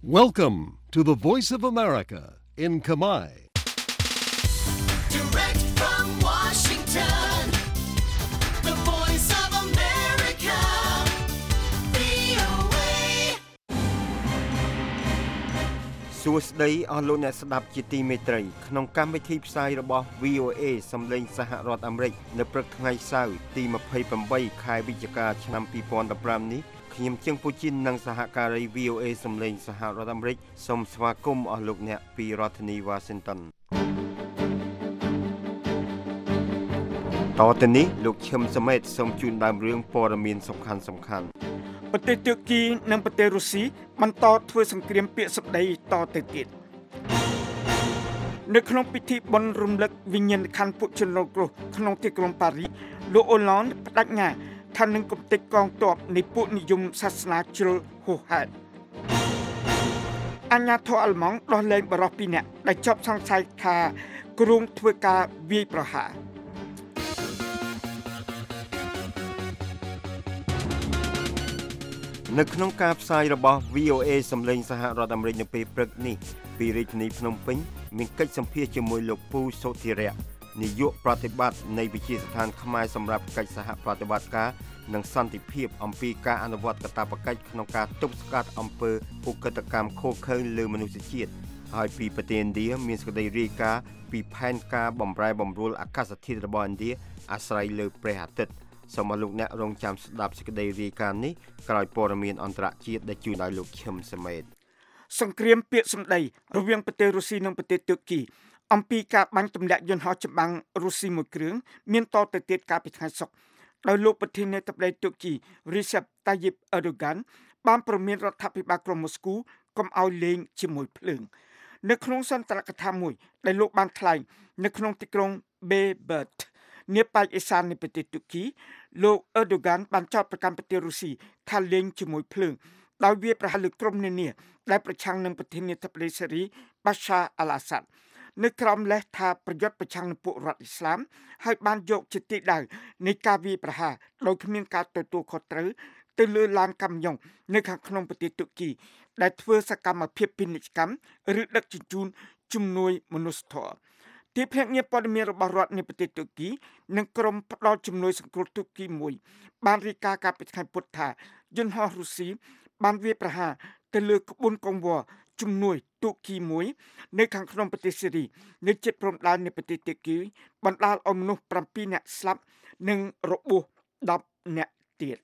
Welcome to the Voice of America in Kamai. Direct from Washington, the Voice of America, VOA. សួស្តីអស់លោកអ្នកស្ដាប់ជាទីមេត្រីក្នុងកម្មវិធីផ្សាយរបស់ VOA សម្លេងសហរដ្ឋអាមេរិកនៅព្រឹកថ្ងៃសៅរ៍ទី28ខែវិច្ឆិកាឆ្នាំ2015នេះខ្ញុំជើងពូជីននិងសហការី VOA សម្លេងសហរដ្ឋអាមេរិកសូមស្វាគមន៍អស់លោកអ្នកពីរដ្ឋធានី Washington តទៅនេះលោកឈឹមសមេតសូមជូនដើមរឿងព័ត៌មានសំខាន់ប្រទេសតឺគីនិងប្រទេសរុស្ស៊ីបន្តធ្វើសង្គ្រាមពាក្យសម្ដីតទៅទៀតនៅក្នុងពិធីបុណ្យរំលឹកវិញ្ញាណក្ខន្ធពួកជនរងគ្រោះក្នុងទីក្រុងប៉ារីសលោកអូឡង់បដិញ្ញាថានឹងគំទេចកងទ័ពនៃពួកនិយមសាសនាជ្រុលហួសហេតុអាញាធរអាល្លឺម៉ង់ដោះលែងបរិសុទ្ធ2នាក់ដែលជាប់សង្ស័យថាគ្រោងធ្វើការវាយប្រហារនៅក្នុងការផ្សាយរបស់ VOA សម្លេងសហរដ្ឋអាមេរិកនៅពេលព្រឹកនេះពីរាជធានីភ្នំពេញមានកិច្ចសម្ភាសជាមួយលោកពូសុធិរៈនាយកប្រតិបត្តិនៃវិទ្យាស្ថានខ្មែរសម្រាប់កិច្ចសហប្រតិបត្តិការនិងសន្តិភាពអំពីការអនុវត្តកាតព្វកិច្ចក្នុងការទប់ស្កាត់អំពើឧក្រិដ្ឋកម្មឃោរឃៅលើមនុស្សជាតិហើយពីប្រទេសឥណ្ឌាមានសេចក្តីរាយការណ៍ពីផែនការបម្រែបម្រួលអាកាសធាតុរបស់ឥណ្ឌាអាស្រ័យលើព្រះអាទិត្យសូមឲ្យលោកអ្នករងចាំស្ដាប់សេចក្តីរាយការណ៍នេះក្រោយព័ត៌មានអន្តរជាតិដែលជួយឲ្យលោកឈឹមសមេតសង្គ្រាមពាក្យសម្ដីរវាងប្រទេសរុស្ស៊ីនិងប្រទេសតឺគីអំពីការបាញ់ទម្លាក់យន្តហោះចម្បាំងរុស្ស៊ីមួយគ្រឿងមានតទៅទៀតកាលពីថ្ងៃសុក្រដោយលោកប្រធានាធិបតីតឺគី Recep Tayyip Erdogan បានប្រមានរដ្ឋាភិបាលក្រុងមូស្គូកុំឲ្យលេងជាមួយភ្លើងនៅក្នុងសន្ទរកថាមួយដែលលោកបានថ្លែងនៅក្នុងទីក្រុង Bayburt នាប៉ែកឦសាននៃប្រទេសតឺគីលោក Erdogan បានចោទប្រកាន់ប្រទេសរុស្ស៊ីថាលេងជាមួយភ្លើងដោយវាប្រហារលើក្រុមនានាដែលប្រឆាំងនឹងប្រធានាធិបតីសេរី Bashar al-Assad នៅក្រោមលេសថាប្រយុទ្ធប្រឆាំងនឹងពួករដ្ឋអ៊ីស្លាមហើយបានយកជាទីដៅនៃការវាយប្រហារដោយគ្មានការទទួលខុសត្រូវទៅលើឡានកាំយ៉ុងនៅខាងក្នុងប្រទេសតឺគីដែលធ្វើសកម្មភាពពាណិជ្ជកម្មឬដឹកជញ្ជូនជំនួយមនុស្សធម៌ទីភ្នាក់ងារព័ត៌មានរបស់រដ្ឋនៃប្រទេសតឺគីនិងក្រុមផ្ដល់ជំនួយសង្គ្រោះតឺគីមួយបានរាយការណ៍កាលពីថ្ងៃពុធថាយន្តហោះរុស្ស៊ីបានវាយប្រហារទៅលើក្បួនកងវ៉ជំនួយតឺគីមួយនៅខាងក្នុងប្រទេសសេរីនៅជិតព្រំដែននៃប្រទេសតឺគីបណ្ដាលឲ្យមនុស្ស7នាក់ស្លាប់និងរបួស10នាក់ទៀត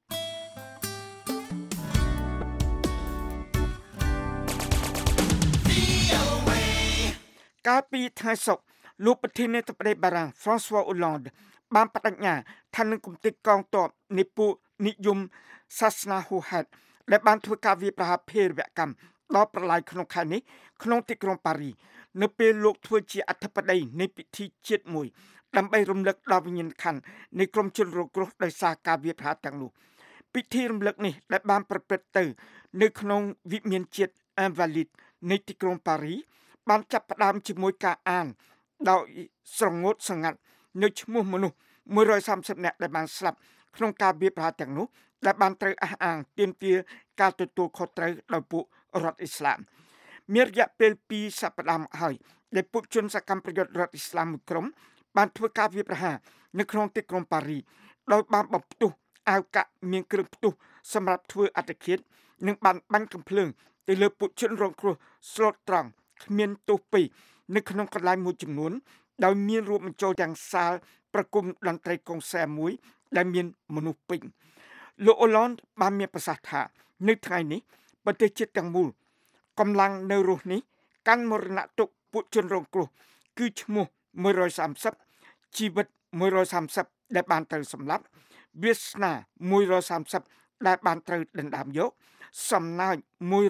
កាលពីថ្ងៃសុក្រលោកប្រធានាធិបតីបារាំង François Hollande បានបដិញ្ញាថានឹងគំទេចកងទ័ពនៃពួកនិយមសាសនាហួសហេតុដែលបានធ្វើការវាយប្រហារភេរវកម្មដល់ប្រឡាយក្នុងខែនេះក្នុងទីក្រុងប៉ារីសនៅពេលលោកធ្វើជាអធិបតីនៃពិធីជាតិមួយដើម្បីរំលឹកដល់វិញ្ញាណក្ខន្ធនៃក្រុមជនរងគ្រោះដោយសារការវាយប្រហារទាំងនោះពិធីរំលឹកនេះដែលបានប្រព្រឹត្តទៅនៅក្នុងវិមានជាតិ Invalides នៃទីក្រុងប៉ារីសបានចាប់ផ្ដើមជាមួយការអានដោយស្រងូតសង្ងាត់នៅឈ្មោះមនុស្ស130នាក់ដែលបានស្លាប់ក្នុងការវាយប្រហារទាំងនោះដែលបានត្រូវអះអាងទាមទារការទទួលខុសត្រូវដោយពួករដ្ឋអ៊ីស្លាមមានរយៈពេល2សប្តាហ៍មកហើយដែលពួកជនសកម្មប្រយុទ្ធរដ្ឋអ៊ីស្លាមមួយក្រុមបានធ្វើការវាយប្រហារនៅក្នុងទីក្រុងប៉ារីសដោយបានបំផ្ទុះអាវកាក់មានគ្រឿងផ្ទុះសម្រាប់ធ្វើអត្តឃាតនិងបានបាញ់កាំភ្លើងទៅលើពួកជនរងគ្រោះស្លូតត្រង់គ្មានទោសពីរនៅក្នុងកន្លែងមួយចំនួនដោយមានរួមបញ្ចូលទាំងសាលប្រគំតន្ត្រីកុងសែមួយដែលមានមនុស្សពេញលោកអូឡង់បានមានប្រសាសន៍ថានៅថ្ងៃនេះប្រទេសជាតិទាំងមូលកម្លាំងនៅរស់នេះកាន់មរណទុក្ខពួកជនរងគ្រោះគឺឈ្មោះ130ជីវិត130ដែលបានត្រូវសម្លាប់វាសនា130ដែលបានត្រូវដណ្ដើមយកសំណើច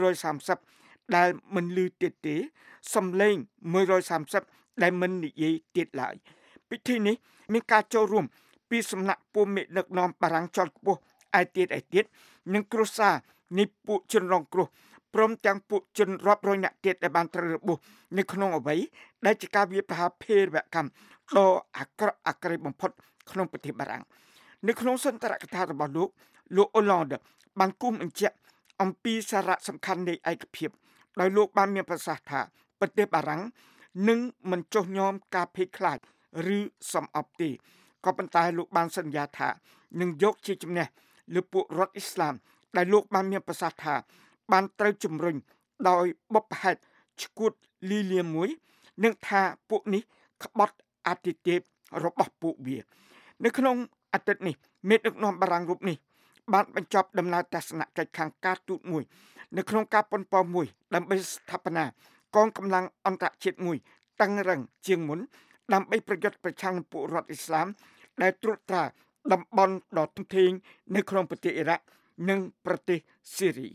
130ដែលមិនឮទៀតទេសំឡេង130ដែលមិននិយាយទៀតឡើយពិធីនេះមានការចូលរួមពីសំណាក់ពួកមេដឹកនាំបារាំងជាន់ខ្ពស់ឯទៀតនិងគ្រួសារនៃពួកជនរងគ្រោះព្រមទាំងពួកជនរាប់រយនាក់ទៀតដែលបានត្រូវរបួសនៅក្នុងអ្វីដែលជាការវាយប្រហារភេរវកម្មដ៏អាក្រក់អាក្រិតបំផុតក្នុងប្រទេសបារាំងនៅក្នុងសន្ទរកថារបស់លោកអូឡង់បានគូសបញ្ជាក់អំពីសារៈសំខាន់នៃឯកភាពដោយលោកបានមានប្រសាសន៍ថាប្រទេសបារាំងនឹងមិនចុះញោមការភ័យខ្លាចឬសំអប់ទេក៏ប៉ុន្តែលោកបានសន្យាថានឹងយកជាជំនះលើពួករដ្ឋអ៊ីស្លាមដែលលោកបានមានប្រសាសន៍ថាបានត្រូវជំរុញដោយបុព្វហេតុឈួតលីលាមួយនឹងថាពួកនេះក្បត់អាទិទេពរបស់ពួកវានៅក្នុងអាទិត្យនេះមេដឹកនាំបារាំងរូបនេះបានបញ្ចប់ដំណើរទស្សនកិច្ចខាងការទូតមួយនៅក្នុងការប៉ុនប៉ងមួយដើម្បីស្ថាបនាកងកម្លាំងអន្តរជាតិមួយតឹងរឹងជាងមុនដើម្បីប្រយុទ្ធប្រឆាំងនឹងពួករដ្ឋអ៊ីស្លាមដែលត្រួតត្រាតំបន់ដ៏ធំធេងនៅក្នុងប្រទេសអ៊ីរ៉ាក់និងប្រទេសស៊ីរី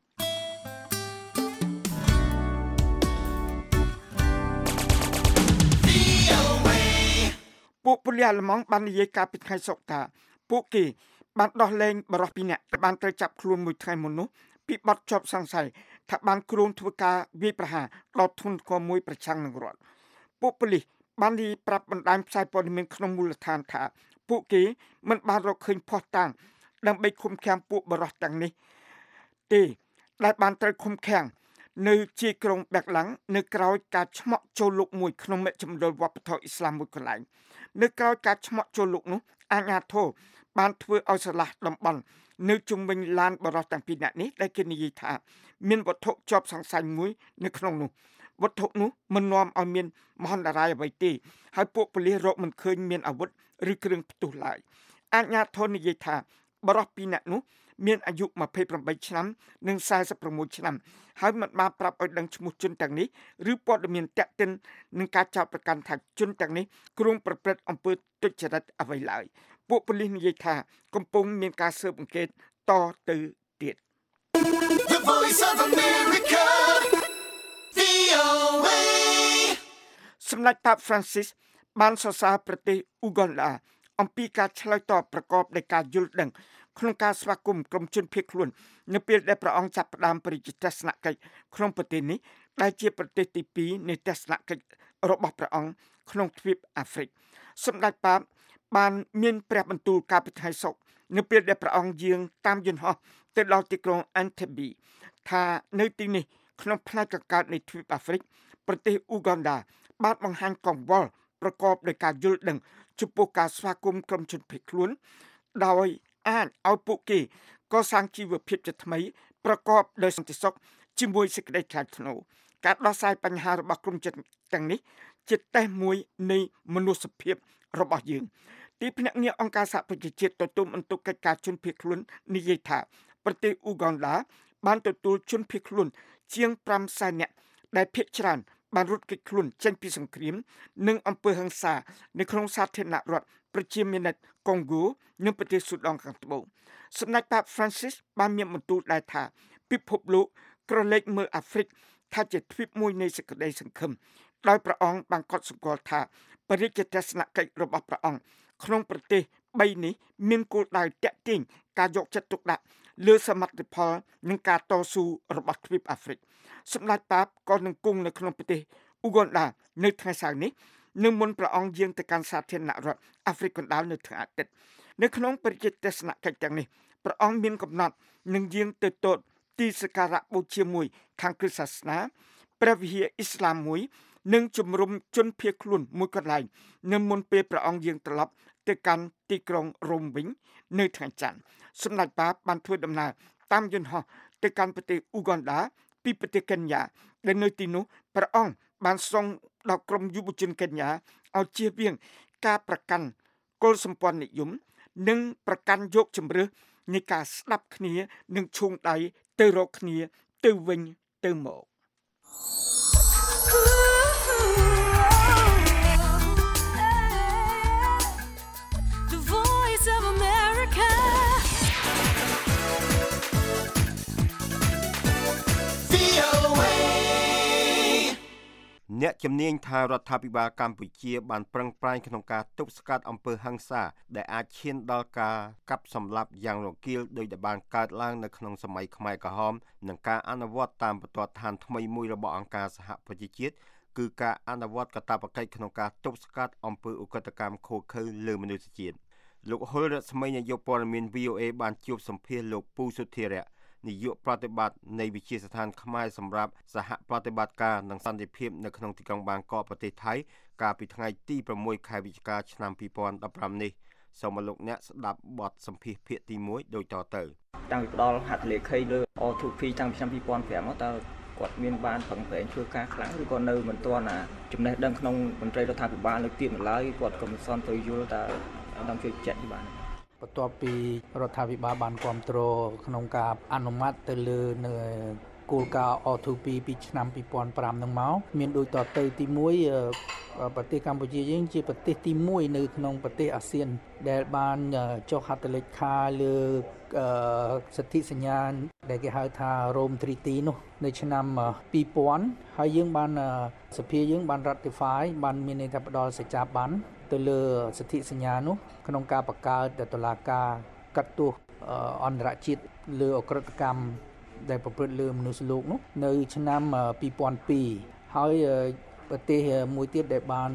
ពួកពលិអាល្លឺម៉ង់បាននិយាយកាលពីថ្ងៃសុក្រថាពួកគេបានដោះលែងបរិសុទ្ធពីរនាក់បានត្រូវចាប់ខ្លួនមួយថ្ងៃមុននោះពីបទជាប់សង្ស័យថាបានគ្រោងធ្វើការវាយប្រហារដល់ធនធានមួយប្រឆាំងនឹងរដ្ឋពួកប៉ូលីសបាននិយាយប្រាប់បណ្ដាញផ្សាយព័ត៌មានក្នុងមូលដ្ឋានថាពួកគេមិនបានរកឃើញភស្តុតាងដើម្បីឃុំឃាំងពួកបរិសុទ្ធទាំងនេះទេដែលបានត្រូវឃុំឃាំងនៅជាក្រុងបែកឡាំងនៅក្រៅការឆ្មក់ចូលលុកមួយក្នុងមជ្ឈមណ្ឌលវប្បធម៌អ៊ីស្លាមមួយកន្លែងនៅក្រៅការឆ្មក់ចូលលុកនោះអាជ្ញាធរបានធ្វើឲ្យស្រឡះតំបន់នៅជុំវិញឡានបរិសុទ្ធទាំងពីរនាក់នេះដែលគេនិយាយថាមានវត្ថុជាប់សង្ស័យមួយនៅក្នុងនោះវត្ថុនោះមិននាំឲ្យមានមហន្តរាយអ្វីទេហើយពួកប៉ូលីសរកមិនឃើញមានអាវុធឬគ្រឿងផ្ទុះឡើយអាជ្ញាធរនិយាយថាបរិសុទ្ធពីរនាក់នោះមានអាយុ28ឆ្នាំនិង46ឆ្នាំហើយមិនបានប្រាប់ឲ្យដឹងឈ្មោះជនទាំងនេះឬព័ត៌មានតាក់ទិននឹងការចោទប្រកាន់ថាជនទាំងនេះគ្រោងប្រព្រឹត្តអំពើទុច្ចរិតអ្វីឡើយពួកប៉ូលីសនិយាយថាកំពុងមានការស៊ើបអង្កេតតទៅទៀត The Voice of America, VOA. សម្ដេចប៉ាប Francis បានសរសើរប្រទេសអ៊ូហ្គនដាអំពីការឆ្លើយតបប្រកបដោយការយល់ដឹងក្នុងការស្វាគមន៍ក្រុមជនភៀសខ្លួននៅពេលដែលព្រះអង្គចាប់ផ្ដើមបរិយាទស្សនកិច្ចក្នុងប្រទេសនេះដែលជាប្រទេសទី2នៃទស្សនកិច្ចរបស់ព្រះអង្គក្នុងទ្វីបអាហ្វ្រិកសម្ដេចប៉ាបបានមានព្រះបន្ទូលកាលពីថ្ងៃសុក្រនៅពេលដែលព្រះអង្គយាងតាមយន្តហោះទៅដល់ទីក្រុង Entebbe ថានៅទីនេះក្នុងផ្នែកកកើតនៃទ្វីបអាហ្វ្រិកប្រទេសអ៊ូហ្គនដាបានបង្ហាញកង្វល់ប្រកបដោយការយល់ដឹងចំពោះការស្វាគមន៍ក្រុមជនភៀសខ្លួនដោយអាចឲ្យពួកគេកសាងជីវភាពជាថ្មីប្រកបដោយសន្តិសុខជាមួយសេចក្តីថ្លៃថ្នូរការដោះស្រាយបញ្ហារបស់ក្រុមជនទាំងនេះជាតេស្តមួយនៃមនុស្សភាពរបស់យើងទីភ្នាក់ងារអង្គការសហប្រជាជាតិទទួលបន្ទុកកិច្ចការជនភៀសខ្លួននិយាយថាប្រទេសអ៊ូហ្គនដាបានទទួលជនភៀសខ្លួនជាង500,000នាក់ដែលភាគច្រើនបានរត់គេចខ្លួនចេញពីសង្គ្រាមនិងអំពើហិង្សានៅក្នុងសាធារណរដ្ឋប្រជាមានិតកុងហ្គោនិងប្រទេសស៊ូដង់ខាងត្បូងសម្ដេចប៉ាប Francis បានមានបន្ទូលដែរថាពិភពលោកក្រឡេកមើលអាហ្វ្រិកថាជាទ្វីបមួយនៃសេចក្តីសង្ឃឹមដោយព្រះអង្គបានកត់សម្គាល់ថាបរិយាទស្សនកិច្ចរបស់ព្រះអង្គក្នុងប្រទេស3នេះមានគោលដៅតាក់ទាញការយកចិត្តទុកដាក់លើសមិទ្ធផលនិងការតស៊ូរបស់ទ្វីបអាហ្វ្រិកសម្ដេចប៉ាបក៏នឹងគង់នៅក្នុងប្រទេសអ៊ូហ្គនដានៅថ្ងៃសៅរ៍នេះនឹងមុនព្រះអង្គយាងទៅកាន់សាធារណរដ្ឋអាហ្វ្រិកកណ្ដាលនៅថ្ងៃអាទិត្យនៅក្នុងបរិយាទស្សនកិច្ចទាំងនេះព្រះអង្គមានកំណត់នឹងយាងទៅទតទីសក្ការៈបូជាមួយខាងគ្រិស្តសាសនាព្រះវិហារអ៊ីស្លាមមួយនិងជំរុំជនភៀសខ្លួនមួយកន្លែងនៅមុនពេលព្រះអង្គយាងត្រឡប់ទៅកាន់ទីក្រុងរ៉ូមវិញនៅថ្ងៃច័ន្ទសម្ដេចប៉ាបបានធ្វើដំណើរតាមយន្តហោះទៅកាន់ប្រទេសអ៊ូហ្គនដាពីប្រទេសកេនយ៉ាដែលនៅទីនោះព្រះអង្គបានសូមដល់ក្រុមយុវជនកេនយ៉ាឲ្យជៀសវាងការប្រកាន់គោលសម្ព័ន្ធនិយមនិងប្រកាន់យកជំរឿសនៃការស្ដាប់គ្នានិងឈោងដៃទៅរកគ្នាទៅវិញទៅមក The Voice of America, VOA. អ្នកជំនាញថារដ្ឋាភិបាលកម្ពុជាបានប្រឹងប្រែងក្នុងការទប់ស្កាត់អំពើហិង្សាដែលអាចឈានដល់ការកាប់សម្លាប់យ៉ាងរគាលដោយដែលបានកើតឡើងនៅក្នុងសម័យខ្មែរក្រហមនិងការអនុវត្តតាមបន្ទាត់ឋានថ្មីមួយរបស់អង្គការសហប្រជាជាតិគឺការអនុវត្តកាតព្វកិច្ចក្នុងការទប់ស្កាត់អំពើឧក្រិដ្ឋកម្មឃោរឃៅលើមនុស្សជាតិលោកហុលរស្មីនាយកព័ត៌មាន VOA បានជួបសម្ភាសន៍លោកពូសុធារៈនាយកប្រតិបត្តិនៃវិទ្យាស្ថានខ្មែរសម្រាប់សហប្រតិបត្តិការនិងសន្តិភាពនៅក្នុងទីក្រុងបាងកកប្រទេសថៃកាលពីថ្ងៃទី6ខែវិច្ឆិកាឆ្នាំ2015នេះសូមមកលោកអ្នកស្ដាប់បទសម្ភាសន៍ភាគទី1ដូចតទៅតាំងពីផ្ដល់ហត្ថលេខីលើ O2P តាំងពីឆ្នាំ2005មកតើគាត់មានបានប្រឹងប្រែងធ្វើការខ្លាំងឬក៏នៅមិនទាន់ចំណេះដឹងក្នុងមន្ត្រីរដ្ឋាភិបាលនៅទៀតនៅឡើយគាត់ក៏មិនសន់ទៅយល់តើដល់ជួយចាក់បានបន្ទាប់ពីរដ្ឋាភិបាលបានគ្រប់គ្រងក្នុងការអនុម័តទៅលើនៅគោលការណ៍ O2P ពីឆ្នាំ2005នឹងមកមានដូចតទៅទី1ប្រទេសកម្ពុជាយើងជាប្រទេសទី1នៅក្នុងប្រទេសអាស៊ានដែលបានចុះហត្ថលេខាលើសិទ្ធិសញ្ញាដែលគេហៅថា Rome Treaty នោះនៅឆ្នាំ2000ហើយយើងបានសភាយើងបាន ratify បានមានន័យថាផ្ដល់សច្ចាប័នទៅលើសិទ្ធិសញ្ញានោះក្នុងការបង្កើតតុលាការកាត់ទោសអន្តរជាតិលើអក្រិតកម្មដែលប្រព្រឹត្តលើមនុស្សលោកនោះនៅឆ្នាំ2002ហើយប្រទេសមួយទៀតដែលបាន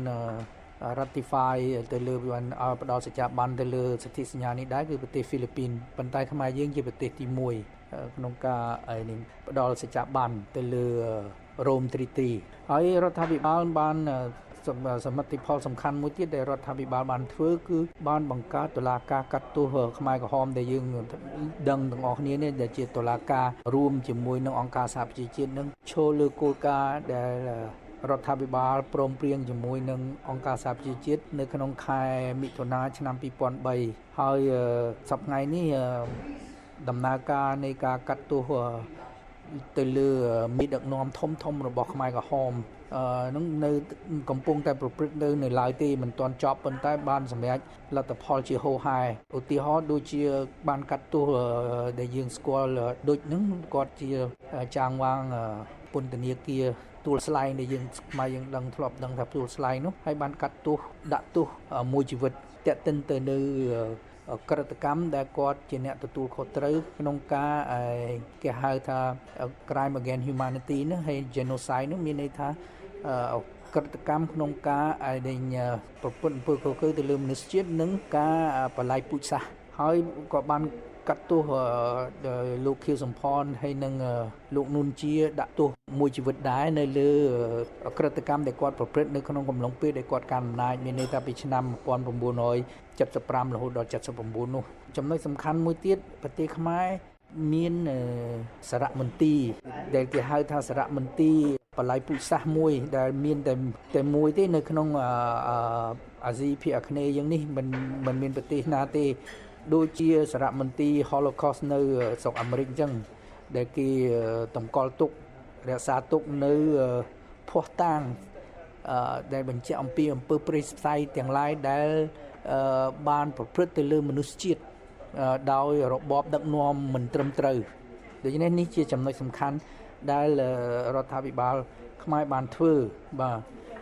ratify ទៅលើបានផ្ដល់សច្ចាប័នទៅលើសិទ្ធិសញ្ញានេះដែរគឺប្រទេសហ្វីលីពីនប៉ុន្តែខ្មែរយើងជាប្រទេសទី1ក្នុងការនេះផ្ដល់សច្ចាប័នទៅលើ Rome Treaty ហើយរដ្ឋាភិបាលបានសមិទ្ធផលសំខាន់មួយទៀតដែលរដ្ឋាភិបាលបានធ្វើគឺបានបង្កើតតុលាការកាត់ទោសខ្មែរក្រហមដែលយើងដឹងទាំងអស់គ្នានេះដែលជាតុលាការរួមជាមួយនឹងអង្គការសហប្រជាជាតិនឹងឈលលើគោលការណ៍ដែលរដ្ឋាភិបាលព្រមព្រៀងជាមួយនឹងអង្គការសហប្រជាជាតិនៅក្នុងខែមិថុនាឆ្នាំ2003ហើយសប្តាហ៍ថ្ងៃនេះដំណើរការនៃការកាត់ទោសទៅលើមេដឹកនាំធំរបស់ខ្មែរក្រហមនឹងនៅកំពុងតែប្រព្រឹត្តនៅឡើយទេមិនទាន់ចប់ប៉ុន្តែបានសម្រេចលទ្ធផលជាហូរហែឧទាហរណ៍ដូចជាបានកាត់ទោសដែលយើងស្គាល់ដូចនឹងគាត់ជាចាងវាងពន្ធនាគារទួលស្លែងដែលយើងខ្មែរយើងដឹងធ្លាប់ដឹងថាទួលស្លែងនោះហើយបានកាត់ទោសដាក់ទោសមួយជីវិតតាក់ទិនទៅនៅក្រតកម្មដែលគាត់ជាអ្នកទទួលខុសត្រូវក្នុងការគេហៅថា crime against humanity នោះហើយ genocide នោះមានន័យថាក្រតកម្មក្នុងការប្រព្រឹត្តអំពើខុសត្រូវទៅលើមនុស្សជាតិនិងការបល្ល័យពូជសាសន៍ហើយក៏បានកាត់ទោសលោកខៀវសំផនហើយនិងលោកនួនជាដាក់ទោសមួយជីវិតដែរនៅលើក្រតកម្មដែលគាត់ប្រព្រឹត្តនៅក្នុងកំឡុងពេលដែលគាត់កាន់អំណាចមានន័យថាពីឆ្នាំ1975រហូតដល់79នោះចំណុចសំខាន់មួយទៀតប្រទេសខ្មែរមានសារមន្ទីរដែលគេហៅថាសារមន្ទីរបល្ល័យពូជសាសន៍មួយដែលមានតែមួយទេនៅក្នុងអាស៊ីភាគអាគ្នេយ៍យ៉ាងនេះមិនមានប្រទេសណាទេដូចជាសារមន្ទីរ Holocaust នៅស្រុកអាមេរិកអញ្ចឹងដែលគេតម្កល់ទុករក្សាទុកនៅភ័ស្តុតាងដែលបញ្ជាក់អំពីអំពើព្រៃផ្សៃទាំងឡាយដែលបានប្រព្រឹត្តទៅលើមនុស្សជាតិដោយរបបដឹកនាំមិនត្រឹមត្រូវដូច្នេះនេះជាចំណុចសំខាន់ដែលរដ្ឋាភិបាលខ្មែរបានធ្វើបាទ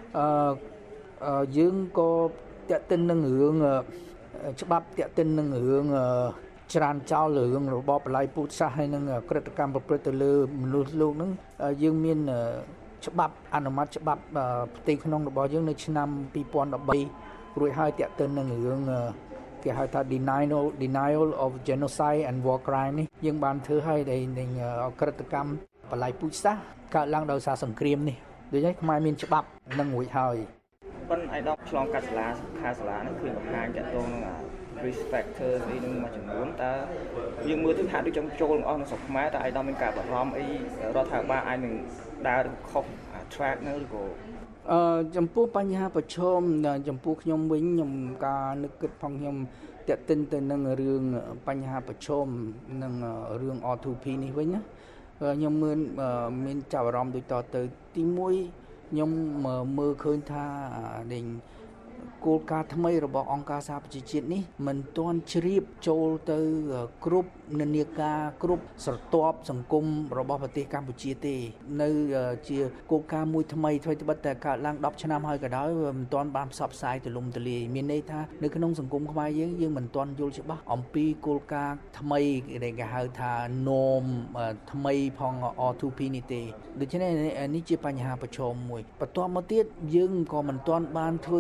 យើងក៏តាក់ទិននឹងរឿងច្បាប់តាក់ទិននឹងរឿងច្រានចោលរឿងរបបបល្ល័យពូជសាសន៍ហើយនឹងក្រតកម្មប្រព្រឹត្តទៅលើមនុស្សលោកហ្នឹងយើងមានច្បាប់អនុម័តច្បាប់ផ្ទៃក្នុងរបស់យើងនៅឆ្នាំ2013រួចហើយតាក់ទិននឹងរឿងគេហៅថា denial of genocide and war crime នេះយើងបានធ្វើឲ្យនឹងក្រតកម្មបល្ល័យពូជសាសន៍កើតឡើងដោយសារសង្គ្រាមនេះដូច្នេះខ្មែរមានច្បាប់នឹងរួចហើយប៉ុន្តែឯកឧត្តមឆ្លងកាត់សាលាហ្នឹងគឺបង្ហាញតាក់ទងនឹង risk factor អីនឹងមួយចំនួនតើយើងមើលទៅហាក់ដូចចង់ចូលទាំងអស់ក្នុងស្រុកខ្មែរតើឯកឧត្តមមានការបារម្ភអីរដ្ឋាភិបាលអាចនឹងដើរខុស track នៅឬក៏ចំពោះបញ្ហាប្រឈមចំពោះខ្ញុំវិញខ្ញុំការនឹកគិតផងខ្ញុំតាក់ទិនទៅនឹងរឿងបញ្ហាប្រឈមនឹងរឿង O2P នេះវិញណាខ្ញុំមានចាប់អារម្មណ៍ដូចតទៅទី1ខ្ញុំមើលឃើញថាគោលការណ៍ថ្មីរបស់អង្គការសហប្រជាជាតិនេះមិនទាន់ជ្រាបចូលទៅគ្រប់និន្នាការគ្រប់ស្រទាប់សង្គមរបស់ប្រទេសកម្ពុជាទេនៅជាគោលការណ៍មួយថ្មីត្បិតតែកើតឡើង10ឆ្នាំហើយក៏ដោយមិនទាន់បានផ្សព្វផ្សាយទូលំទូលាយមានន័យថានៅក្នុងសង្គមខ្មែរយើងមិនទាន់យល់ច្បាស់អំពីគោលការណ៍ថ្មីដែលគេហៅថា norm ថ្មីផង R2P នេះទេដូច្នេះនេះជាបញ្ហាប្រឈមមួយបន្ទាប់មកទៀតយើងក៏មិនទាន់បានធ្វើការជំ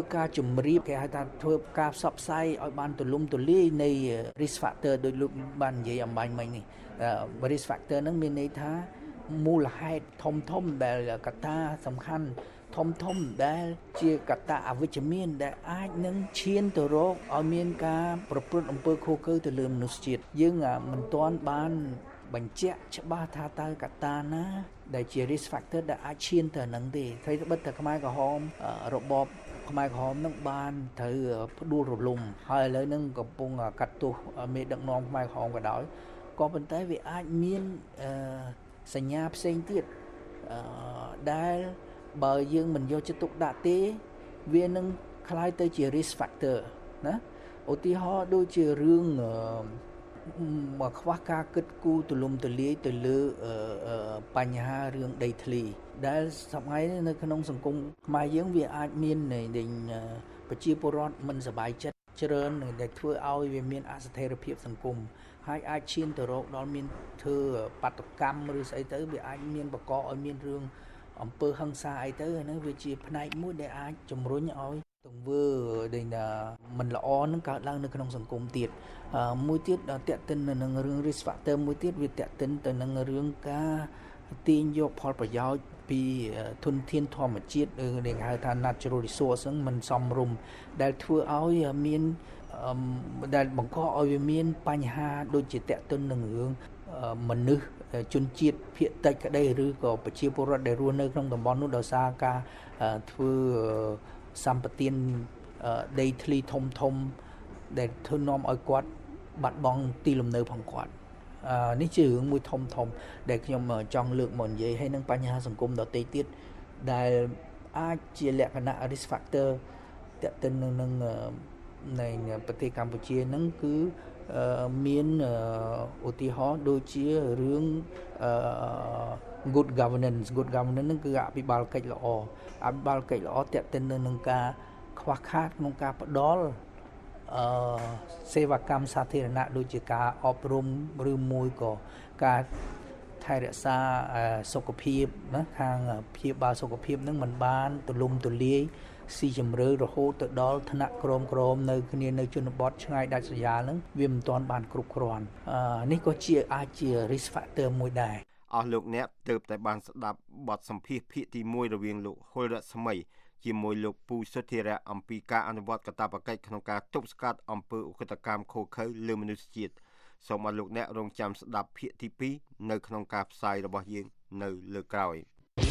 ម្រាបគេហៅថាធ្វើការផ្សព្វផ្សាយឲ្យបានទូលំទូលាយនៃ risk factor ដោយលោកបាននិយាយអំបញ្ញមិញនេះ risk factor ហ្នឹងមានន័យថាមូលហេតុធំដែលកត្តាសំខាន់ធំដែលជាកត្តាអវិជ្ជមានដែលអាចនឹងឈានទៅរកឲ្យមានការប្រព្រឹត្តអំពើឃោរឃៅទៅលើមនុស្សជាតិយើងមិនទាន់បានបញ្ជាក់ច្បាស់ថាតើកត្តាណាដែលជា risk factor ដែលអាចឈានទៅនឹងទេហើយត្បិតតែខ្មែរក្រហមរបបខ្មែរក្រហមនឹងបានត្រូវផ្ដួលរលំហើយឥឡូវនឹងកំពុងកាត់ទោសមេដឹកនាំខ្មែរក្រហមក៏ដោយក៏ប៉ុន្តែវាអាចមានសញ្ញាផ្សេងទៀតដែលបើយើងមិនយកចិត្តទុកដាក់ទេវានឹងคล้ายទៅជា risk factor ណាឧទាហរណ៍ដូចជារឿងមកខ្វះការគិតគូរទូលំទូលាយទៅលើបញ្ហារឿងដីធ្លីដែលសម័យនៅក្នុងសង្គមខ្មែរយើងវាអាចមានប្រជាពលរដ្ឋមិនសប្បាយចិត្តច្រើនដែលធ្វើឲ្យវាមានអស្ថិរភាពសង្គមហើយអាចឈានទៅរកដល់មានធ្វើបាតុកម្មឬស្អីទៅវាអាចមានបង្កឲ្យមានរឿងអំពើហិង្សាអីទៅហ្នឹងវាជាផ្នែកមួយដែលអាចជំរុញឲ្យទង្វើដែលមិនល្អនឹងកើតឡើងនៅក្នុងសង្គមទៀតមួយទៀតតេតិននឹងរឿង risk factor មួយទៀតវាតេតិនទៅនឹងរឿងការទាញយកផលប្រយោជន៍ពីធនធានធម្មជាតិដែលហៅថា natural resource ហ្នឹងមិនសមរម្យដែលធ្វើឲ្យមានដែលបង្កឲ្យវាមានបញ្ហាដូចជាតេតិននឹងរឿងមនុស្សជនជាតិភាគតិចក្តីឬក៏ប្រជាពលរដ្ឋដែលរស់នៅក្នុងតំបន់នោះដោយសារការធ្វើសម្បទានដីធ្លីធំដែលធ្វើនាំឲ្យគាត់បាត់បង់ទីលំនៅផងគាត់នេះជារឿងមួយធំដែលខ្ញុំចង់លើកមកនិយាយហើយនឹងបញ្ហាសង្គមដទៃទៀតដែលអាចជាលក្ខណៈ risk factor ទាក់ទិននឹងនៃប្រទេសកម្ពុជាហ្នឹងគឺមានឧទាហរណ៍ដូចជារឿង good governance ហ្នឹងគឺអភិបាលកិច្ចល្អទាក់ទិននឹងការខ្វះខាតក្នុងការផ្ដល់សេវាកម្មសាធារណៈដូចជាការអប់រំឬមួយក៏ការថែរក្សាសុខភាពណាខាងព្យាបាលសុខភាពនឹងមិនបានទូលំទូលាយស៊ីជម្រៅរហូតទៅដល់ថ្នាក់ក្រមនៅគ្នានៅជនបទឆ្ងាយដាច់ស្រយាលហ្នឹងវាមិនទាន់បានគ្រប់គ្រាន់នេះក៏ជាអាចជា risk factor មួយដែរអស់លោកអ្នកទើបតែបានស្ដាប់បទសម្ភាសន៍ភាគទី1រវាងលោកហុលរស្មីជាមួយលោកពូសុធិរៈអំពីការអនុវត្តកាតព្វកិច្ចក្នុងការទប់ស្កាត់អំពើឧក្រិដ្ឋកម្មឃោរឃៅលើមនុស្សជាតិសូមឲ្យលោកអ្នករងចាំស្ដាប់ភាគទី2នៅក្នុងការផ្សាយរបស់យើងនៅលើក្រោយ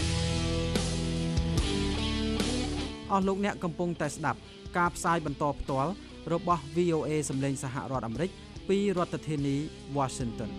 អស់លោកអ្នកកំពុងតែស្ដាប់ការផ្សាយបន្តផ្ទាល់របស់ VOA សម្លេងសហរដ្ឋអាមេរិកពីរដ្ឋធានី Washington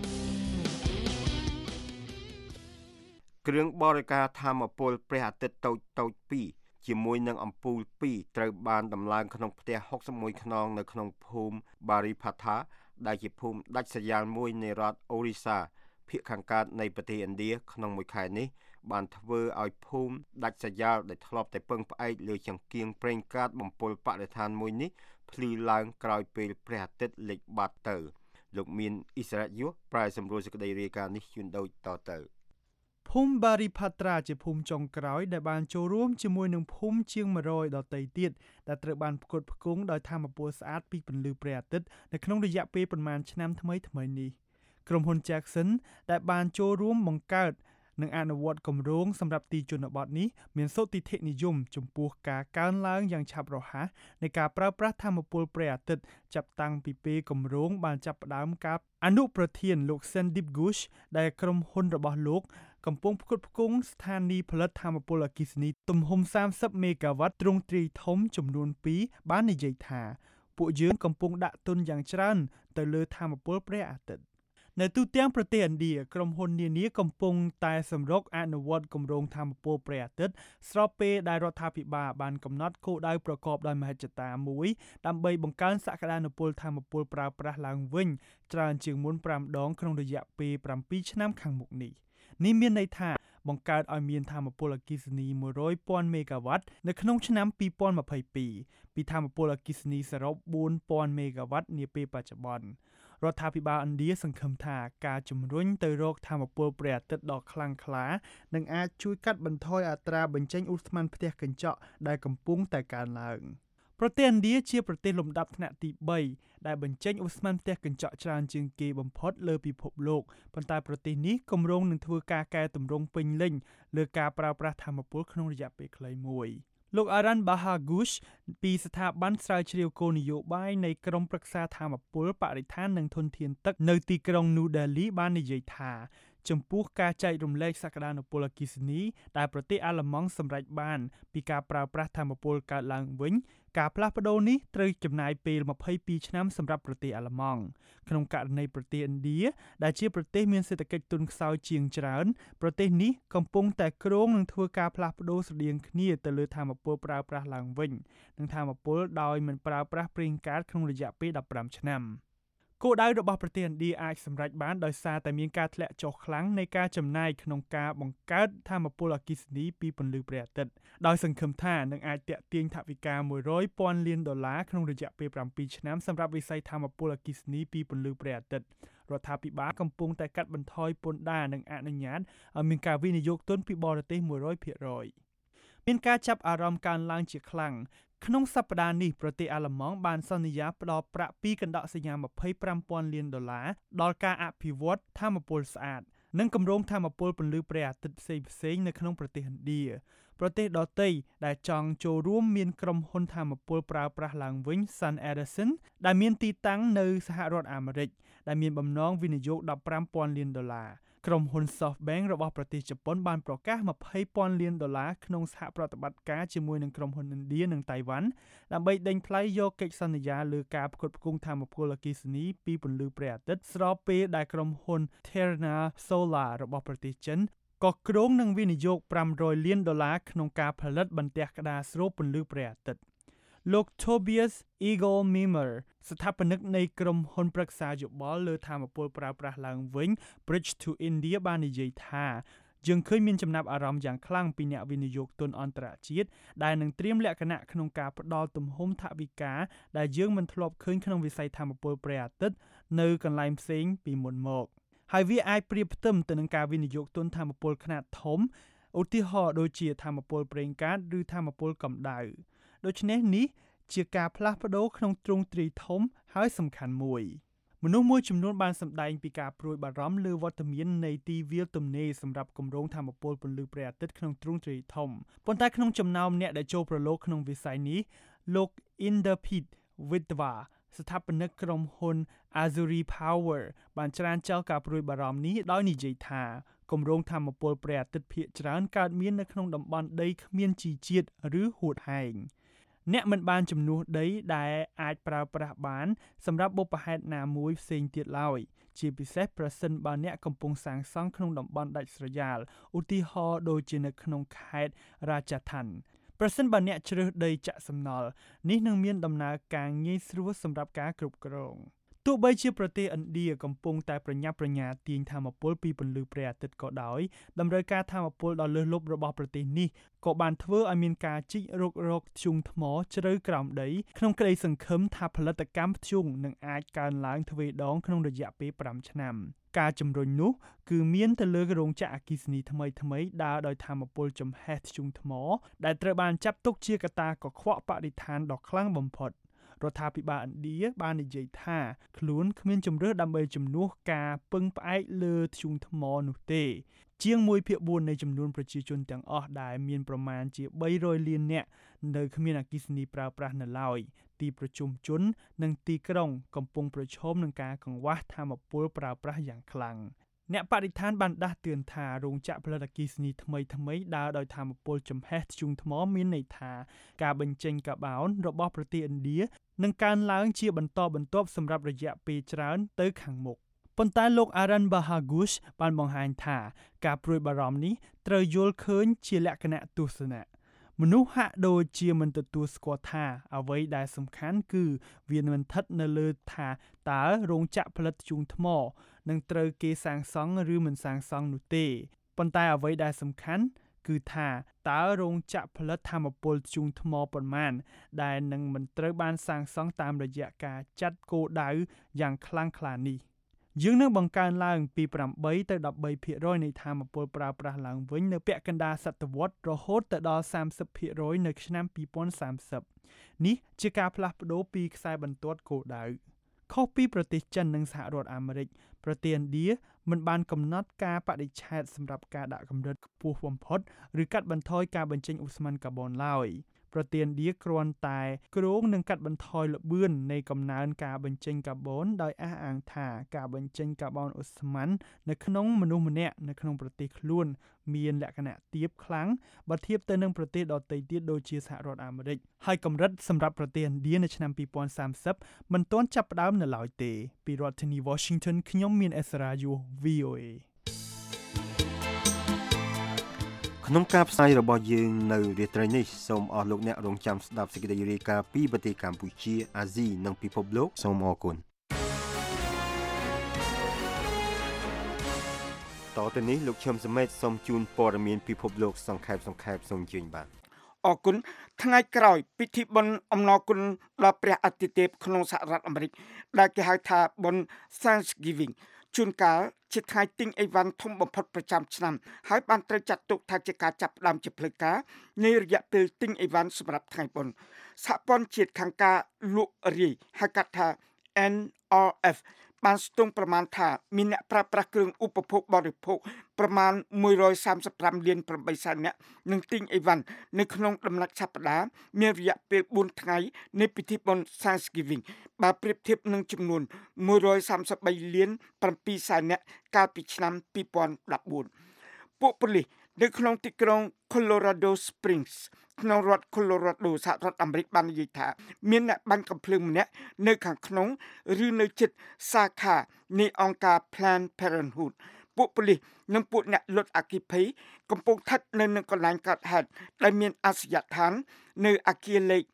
គ្រឿងបរិការថាមពលព្រះអាទិត្យតូច2ជាមួយនឹងអំពូល2ត្រូវបានដំឡើងក្នុងផ្ទះ61ខ្នងនៅក្នុងភូមិ Baripatha ដែលជាភូមិដាច់ស្រយាលមួយនៃរដ្ឋ Orissa ភាគខាងកើតនៃប្រទេសឥណ្ឌាក្នុងមួយខែនេះបានធ្វើឲ្យភូមិដាច់ស្រយាលដែលធ្លាប់តែពឹងផ្អែកលើចង្កៀងប្រេងកាតបំពុលបរិស្ថានមួយនេះភ្លឺឡើងក្រោយពេលព្រះអាទិត្យលិចបាត់ទៅលោកមានអ៊ីស្រាអែលយុប្រាយសម្រួលសេចក្តីរាយការណ៍នេះជូនដូចតទៅភូមិ Baripatra ជាភូមិចុងក្រោយដែលបានចូលរួមជាមួយនឹងភូមិជាង100ដទៃទៀតដែលត្រូវបានផ្គត់ផ្គង់ដោយថាមពលស្អាតពីពន្លឺព្រះអាទិត្យនៅក្នុងរយៈពេលប្រមាណឆ្នាំថ្មីនេះក្រុមហ៊ុន Jackson ដែលបានចូលរួមបង្កើតនិងអនុវត្តគម្រោងសម្រាប់ទីជនបទនេះមានសុទិដ្ឋិនិយមចំពោះការកើនឡើងយ៉ាងឆាប់រហ័សនៃការប្រើប្រាស់ថាមពលព្រះអាទិត្យចាប់តាំងពីពេលគម្រោងបានចាប់ផ្ដើមការអនុប្រធានលោក Sandeep Ghosh ដែលក្រុមហ៊ុនរបស់លោកកំពុងផ្គត់ផ្គង់ស្ថានីយ៍ផលិតថាមពលអគ្គិសនីទំហំ30មេហ្គាវ៉ាត់ទ្រង់ទ្រាយធំចំនួន2បាននិយាយថាពួកយើងកំពុងដាក់ទុនយ៉ាងច្រើនទៅលើថាមពលព្រះអាទិត្យនៅទូទាំងប្រទេសឥណ្ឌាក្រុមហ៊ុននានាកំពុងតែសម្រុកអនុវត្តគម្រោងថាមពលព្រះអាទិត្យស្របពេលដែលរដ្ឋាភិបាលបានកំណត់គោលដៅប្រកបដោយមហិច្ឆតាមួយដើម្បីបង្កើនសក្តានុពលថាមពលប្រើប្រាស់ឡើងវិញច្រើនជាងមុន5ដងក្នុងរយៈពេល7ឆ្នាំខាងមុខនេះមានន័យថាបង្កើតឲ្យមានថាមពលអគ្គិសនី 100,000 មេហ្គាវ៉ាត់នៅក្នុងឆ្នាំ2022ពីថាមពលអគ្គិសនីសរុប 4,000 មេហ្គាវ៉ាត់នាពេលបច្ចុប្បន្នរដ្ឋាភិបាលឥណ្ឌាសង្ឃឹមថាការជំរុញទៅរកថាមពលព្រះអាទិត្យដ៏ខ្លាំងក្លានឹងអាចជួយកាត់បន្ថយអត្រាបញ្ចេញឧស្ម័នផ្ទះកញ្ចក់ដែលកំពុងតែកើនឡើងប្រទេសឥណ្ឌាជាប្រទេសលំដាប់ថ្នាក់ទី3ដែលបញ្ចេញឧស្ម័នផ្ទះកញ្ចក់ច្រើនជាងគេបំផុតលើពិភពលោកប៉ុន្តែប្រទេសនេះគម្រោងនឹងធ្វើការកែតម្រង់ពេញលេញលើការប្រើប្រាស់ថាមពលក្នុងរយៈពេលខ្លីមួយលោក Aran Bahagush ពីស្ថាប័នស្រាវជ្រាវគោលនយោបាយនៃក្រុមប្រឹក្សាថាមពលបរិស្ថាននិងធនធានទឹកនៅទីក្រុង New Delhi បាននិយាយថាចំពោះការចែករំលែកសក្តានុពលអគ្គិសនីដែលប្រទេសអាល្លឺម៉ង់សម្រេចបានពីការប្រើប្រាស់ថាមពលកើតឡើងវិញការផ្លាស់ប្ដូរនេះត្រូវចំណាយពេល22ឆ្នាំសម្រាប់ប្រទេសអាល្លឺម៉ង់ក្នុងករណីប្រទេសឥណ្ឌាដែលជាប្រទេសមានសេដ្ឋកិច្ចទន់ខ្សោយជាងច្រើនប្រទេសនេះកំពុងតែគ្រោងនឹងធ្វើការផ្លាស់ប្ដូរស្រដៀងគ្នាទៅលើថាមពលប្រើប្រាស់ឡើងវិញនិងថាមពលដោយមិនប្រើប្រាស់ប្រេងកាតក្នុងរយៈពេល15ឆ្នាំគោលដៅរបស់ប្រទេសឥណ្ឌាអាចសម្រេចបានដោយសារតែមានការធ្លាក់ចុះខ្លាំងនៃការចំណាយក្នុងការបង្កើតថាមពលអគ្គិសនីពីពន្លឺព្រះអាទិត្យដោយសង្ឃឹមថានឹងអាចទាក់ទាញថវិកា$100,000 លានក្នុងរយៈពេល7ឆ្នាំសម្រាប់វិស័យថាមពលអគ្គិសនីពីពន្លឺព្រះអាទិត្យរដ្ឋាភិបាលកំពុងតែកាត់បន្ថយពន្ធដារនិងអនុញ្ញាតឲ្យមានការវិនិយោគទុនពីបរទេស 100% មានការចាប់អារម្មណ៍កើនឡើងជាខ្លាំងក្នុងសប្តាហ៍នេះប្រទេសអាល្លឺម៉ង់បានសន្យាផ្តល់ប្រាក់ពីកណ្ដោះសញ្ញា$25,000 លានដល់ការអភិវឌ្ឍថាមពលស្អាតនិងគម្រោងថាមពលពន្លឺព្រះអាទិត្យផ្សេងៗនៅក្នុងប្រទេសឥណ្ឌាប្រទេសដទៃដែលចង់ចូលរួមមានក្រុមហ៊ុនថាមពលប្រើប្រាស់ឡើងវិញ Sun Edison ដែលមានទីតាំងនៅសហរដ្ឋអាមេរិកដែលមានបំណងវិនិយោគ$15,000 លានក្រុមហ៊ុន SoftBank របស់ប្រទេសជប៉ុនបានប្រកាស$20,000 លានក្នុងសហប្រតិបត្តិការជាមួយនឹងក្រុមហ៊ុនឥណ្ឌានិងតៃវ៉ាន់ដើម្បីដេញថ្លៃយកកិច្ចសន្យាលើការផ្គត់ផ្គង់ថាមពលអគ្គិសនីពីពន្លឺព្រះអាទិត្យស្របពេលដែលក្រុមហ៊ុន Terna Solar របស់ប្រទេសចិនក៏គ្រោងនឹងវិនិយោគ$500 លានក្នុងការផលិតបន្ទះក្តារស្រូបពន្លឺព្រះអាទិត្យលោក Tobias Eagle-Mimmer ស្ថាបនិកនៃក្រុមហ៊ុនប្រឹក្សាយោបល់លើថាមពលប្រើប្រាស់ឡើងវិញ Bridge to India បាននិយាយថាយើងឃើញមានចំណាប់អារម្មណ៍យ៉ាងខ្លាំងពីអ្នកវិនិយោគទុនអន្តរជាតិដែលនឹងត្រៀមលក្ខណៈក្នុងការផ្ដល់ទំហំថវិកាដែលយើងមិនធ្លាប់ឃើញក្នុងវិស័យថាមពលព្រះអាទិត្យនៅកន្លែងផ្សេងពីមុនមកហើយវាអាចប្រៀបផ្ទឹមទៅនឹងការវិនិយោគទុនថាមពលខ្នាតធំឧទាហរណ៍ដូចជាថាមពលប្រេងកាតឬថាមពលកម្ដៅដូច្នេះនេះជាការផ្លាស់ប្ដូរក្នុងទ្រង់ទ្រាយធំហើយសំខាន់មួយមនុស្សមួយចំនួនបានសម្ដែងពីការព្រួយបារម្ភលើវត្តមាននៃទីវាលទំនេរសម្រាប់គម្រោងថាមពលពន្លឺព្រះអាទិត្យក្នុងទ្រង់ទ្រាយធំប៉ុន្តែក្នុងចំណោមអ្នកដែលចូលប្រឡូកក្នុងវិស័យនេះលោក Inderpit Vidwa ស្ថាបនិកក្រុមហ៊ុន Azuri Power បានច្រានចោលការព្រួយបារម្ភនេះដោយនិយាយថាគម្រោងថាមពលព្រះអាទិត្យភាគច្រើនកើតមាននៅក្នុងតំបន់ដីគ្មានជីជាតិឬហួតហែងអ្នកមិនបានជំនួសដីដែលអាចប្រើប្រាស់បានសម្រាប់បុព្វហេតុណាមួយផ្សេងទៀតឡើយជាពិសេសប្រសិនបើអ្នកកំពុងសាងសង់ក្នុងតំបន់ដាច់ស្រយាលឧទាហរណ៍ដូចជានៅក្នុងខេត្ត Rajasthan ប្រសិនបើអ្នកជ្រើសដីចាក់សំណល់នេះនឹងមានដំណើរការងាយស្រួលសម្រាប់ការគ្រប់គ្រងទោះបីជាប្រទេសឥណ្ឌាកំពុងតែប្រញាប់ប្រញាល់ទាញថាមពលពីពន្លឺព្រះអាទិត្យក៏ដោយតម្រូវការថាមពលដ៏លើសលប់របស់ប្រទេសនេះក៏បានធ្វើឲ្យមានការជីករកធ្យូងថ្មជ្រៅក្រោមដីក្នុងក្តីសង្ឃឹមថាផលិតកម្មធ្យូងនឹងអាចកើនឡើងទ្វេដងក្នុងរយៈពេល5ឆ្នាំការជំរុញនោះគឺមានទៅលើរោងចក្រអគ្គិសនីថ្មីដើរដោយថាមពលចំហេះធ្យូងថ្មដែលត្រូវបានចាត់ទុកជាកត្តាកខ្វក់បរិស្ថានដ៏ខ្លាំងបំផុតរដ្ឋាភិបាលឥណ្ឌាបាននិយាយថាខ្លួនគ្មានជំរឿសដើម្បីជំនួសការពឹងផ្អែកលើធ្យូងថ្មនោះទេជាង 1/4 នៃចំនួនប្រជាជនទាំងអស់ដែលមានប្រមាណជា300លាននាក់នៅគ្មានអគ្គិសនីប្រើប្រាស់នៅឡើយទីប្រជុំជននិងទីក្រុងកំពុងប្រឈមនឹងការកង្វះថាមពលប្រើប្រាស់យ៉ាងខ្លាំងអ្នកបរិស្ថានបានដាស់តឿនថារោងចក្រផលិតអគ្គិសនីថ្មីដើរដោយថាមពលចំហេះធ្យូងថ្មមានន័យថាការបញ្ចេញកាបូនរបស់ប្រទេសឥណ្ឌានឹងកើនឡើងជាបន្តបន្ទាប់សម្រាប់រយៈពេលច្រើនទៅខាងមុខប៉ុន្តែលោក Aran Bahagush បានបង្ហាញថាការព្រួយបារម្ភនេះត្រូវយល់ឃើញជាលក្ខណៈទស្សនៈមនុស្សហាក់ដូចជាមិនទទួលស្គាល់ថាអ្វីដែលសំខាន់គឺវាមិនស្ថិតនៅលើថាតើរោងចក្រផលិតធ្យូងថ្មនឹងត្រូវគេសាងសង់ឬមិនសាងសង់នោះទេប៉ុន្តែអ្វីដែលសំខាន់គឺថាតើរោងចក្រផលិតថាមពលធ្យូងថ្មប៉ុន្មានដែលនឹងមិនត្រូវបានសាងសង់តាមរយៈការចាត់គោលដៅយ៉ាងខ្លាំងក្លានេះយើងនឹងបង្កើនឡើងពី8ទៅ13% នៃថាមពលប្រើប្រាស់ឡើងវិញនៅពាក់កណ្ដាលសតវត្សរហូតទៅដល់ 30% នៅឆ្នាំ2030នេះជាការផ្លាស់ប្ដូរពីខ្សែបន្ទាត់គោលដៅខុសពីប្រទេសចិននិងសហរដ្ឋអាមេរិកប្រទេសឥណ្ឌាមិនបានកំណត់ការបដិឆេទសម្រាប់ការដាក់កម្រិតខ្ពស់បំផុតឬកាត់បន្ថយការបញ្ចេញឧស្ម័នកាបូនឡើយប្រទេសឥណ្ឌាគ្រាន់តែគ្រោងនឹងកាត់បន្ថយល្បឿននៃកំណើនការបញ្ចេញកាបូនដោយអះអាងថាការបញ្ចេញកាបូនឧស្ម័ននៅក្នុងមនុស្សម្នាក់នៅក្នុងប្រទេសខ្លួនមានលក្ខណៈទាបខ្លាំងបើធៀបទៅនឹងប្រទេសដទៃទៀតដូចជាសហរដ្ឋអាមេរិកហើយកម្រិតសម្រាប់ប្រទេសឥណ្ឌានៅឆ្នាំ2030មិនទាន់ចាប់ផ្ដើមនៅឡើយទេពីរដ្ឋធានី Washington ខ្ញុំមានអេសរ៉ាយូ VOA ក្នុងការផ្សាយរបស់យើងនៅរាត្រីនេះសូមអរលោកអ្នករងចាំស្ដាប់សេចក្តីរាយការណ៍ពីប្រទេសកម្ពុជាអាស៊ីនិងពិភពលោកសូមអរគុណតទៅនេះលោកឈឹមសមេតសូមជូនព័ត៌មានពិភពលោកសង្ខេបសូមជឿនបាទអរគុណថ្ងៃក្រោយពិធីបុណ្យអំណរគុណដល់ព្រះអាទិទេពក្នុងសហរដ្ឋអាមេរិកដែលគេហៅថាបុណ្យ Thanksgiving ជួនកាលជាថ្ងៃទិញអីវ៉ាន់ធំបំផុតប្រចាំឆ្នាំហើយបានត្រូវចាត់ទុកថាជាការចាប់ផ្ដើមជាផ្លូវការនៃរយៈពេលទិញអីវ៉ាន់សម្រាប់ថ្ងៃបុណ្យសហព័ន្ធជាតិខាងការលក់រាយហៅកាត់ថា NRF បានស្ទង់ប្រមាណថាមានអ្នកប្រើប្រាស់គ្រឿងឧបភោគបរិភោគប្រមាណ135លាន8សែននាក់នឹងទិញអីវ៉ាន់នៅក្នុងដំណាច់សប្តាហ៍មានរយៈពេល4ថ្ងៃនៃពិធីបុណ្យ Thanksgiving បើប្រៀបធៀបនឹងចំនួន133លាន7សែននាក់កាលពីឆ្នាំ2014ពួកប៉ូលីសនៅក្នុងទីក្រុង Colorado Springs ក្នុងរដ្ឋ Colorado សហរដ្ឋអាមេរិកបាននិយាយថាមានអ្នកបាញ់កាំភ្លើងម្នាក់នៅខាងក្នុងឬនៅជិតសាខានៃអង្គការ Planned Parenthood ពួកប៉ូលីសនិងពួកអ្នកលុតអគ្គិភ័យកំពុងស្ថិតនៅនឹងកន្លែងកើតហេតុដែលមានអាសយដ្ឋាននៅអគារលេខ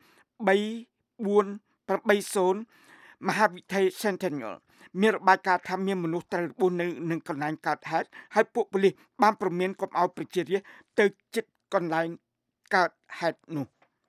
3480មហាវិថី Centennial មានរបាយការណ៍ថាមានមនុស្សត្រូវរបួសនៅនឹងកន្លែងកើតហេតុហើយពួកប៉ូលីសបានព្រមានកុំឲ្យប្រជារាស្ត្រទៅជិតកន្លែងកើតហេតុនោះ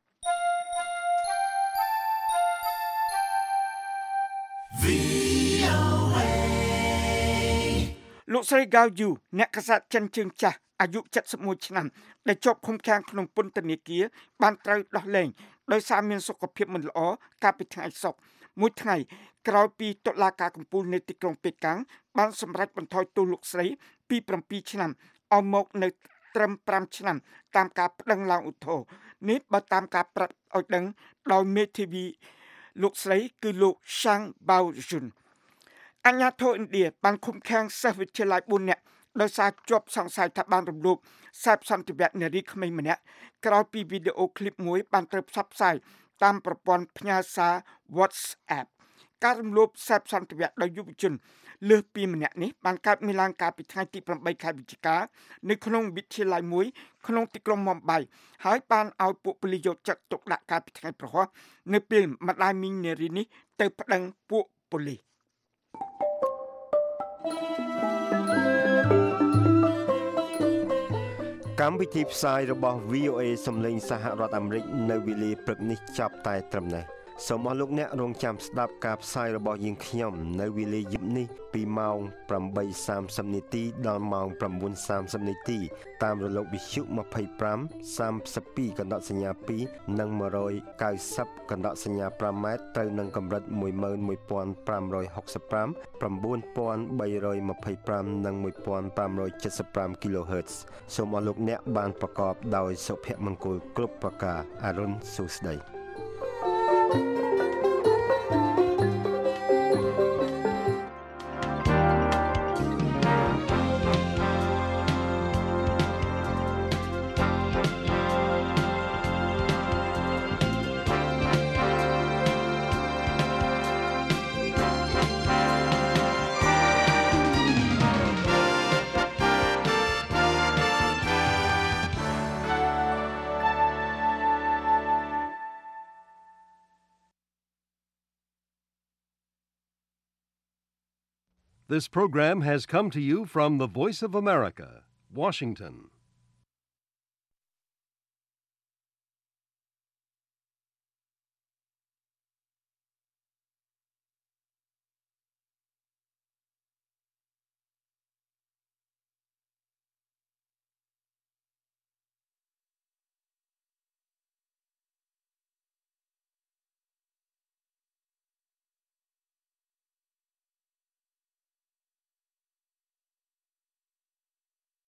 លោកស្រី Gao Yu អ្នកកាសែតចិនជើងចាស់អាយុ71ឆ្នាំដែលជាប់ឃុំឃាំងក្នុងពន្ធនាគារបានត្រូវដោះលែងដោយសារមានសុខភាពមិនល្អកាលពីថ្ងៃសុក្រមួយថ្ងៃក្រោយពីតុលាការកំពូលនៃទីក្រុងប៉េកាំងបានសម្រេចបន្ថយទោសលោកស្រីពី7ឆ្នាំឲ្យមកនៅត្រឹម5ឆ្នាំតាមការប្តឹងឡើងឧទ្ធរណ៍នេះបើតាមការប្រាប់ឲ្យដឹងដោយមេធាវីលោកស្រីគឺលោក Shang Bao-jun អាជ្ញាធរឥណ្ឌាបានឃុំឃាំងសិស្សវិទ្យាល័យ4នាក់ដោយសារជាប់សង្ស័យថាបានរំលោភសេពសន្តិវៈនារីក្មេងម្នាក់ក្រោយពីវីដេអូឃ្លីបមួយបានត្រូវផ្សព្វផ្សាយតាមប្រព័ន្ធផ្ញើសារ WhatsApp ការរំលោភសេពសន្តិវៈដោយយុវជនលើសពីម្នាក់នេះបានកើតមានឡើងកាលពីថ្ងៃទី8ខែវិច្ឆិកានៅក្នុងវិទ្យាល័យមួយក្នុងទីក្រុងមុំបៃហើយបានឲ្យពួកប៉ូលីសយកចិត្តទុកដាក់កាលពីថ្ងៃប្រហ័សនៅពេលម្ដាយមីងនារីនេះទៅប្តឹងពួកប៉ូលីសកម្មវិធីផ្សាយរបស់ VOA សំឡេងសហរដ្ឋអាមេរិកនៅវេលាព្រឹកនេះចាប់តែត្រឹមនេះសូមអរលោកអ្នករងចាំស្ដាប់ការផ្សាយរបស់យើងខ្ញុំនៅវេលាយប់នេះពីម៉ោង 8:30 នាទីដល់ម៉ោង 9:30 នាទីតាមរលកវិទ្យុ25 32កណ្ដកសញ្ញា2និង190កណ្ដកសញ្ញា5ម៉ែត្រត្រូវនឹងកម្រិត 11565 9325 និង 1575 kHz សូមអរលោកអ្នកបានប្រកបដោយសុភមង្គលគ្រប់ប្រការអរុនសុស្ដី This program has come to you from the Voice of America, Washington.